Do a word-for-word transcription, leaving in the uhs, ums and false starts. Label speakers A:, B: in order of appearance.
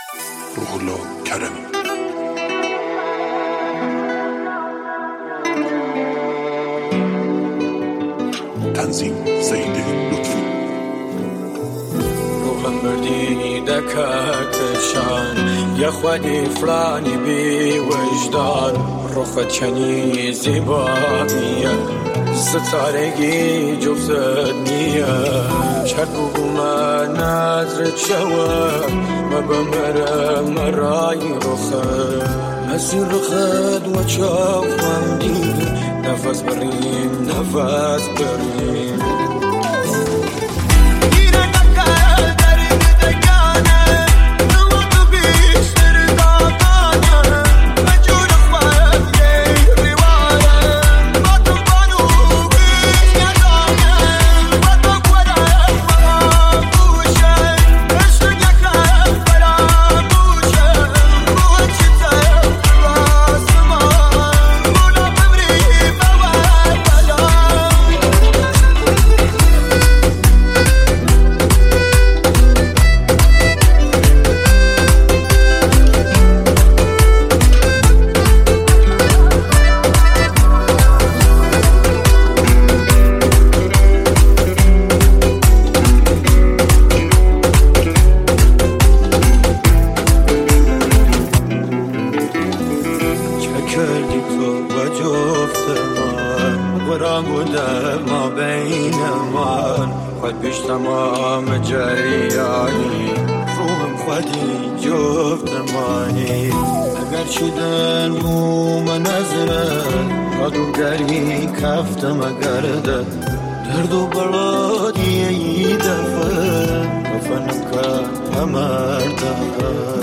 A: روح‌الله کرمی. تنظیم سید لطفی.
B: روحم بردی دکاتشان یا خودی فلانی بی وجدان روخت چنی زیباییه ستارگی جوزت نیه چربو بوما نظرت شوه ما بمره مرای روخت مزی روخت و چاوم دی نفس بریم نفس بریم کردی تو و جفت من قرآن بوده ما بین من خود بیش تمام جریانی روحم خودی جفت منی اگر چیدن موم نظره جادوگری کفتم گرده درد و بلادی ای دفعه دفنم که همرده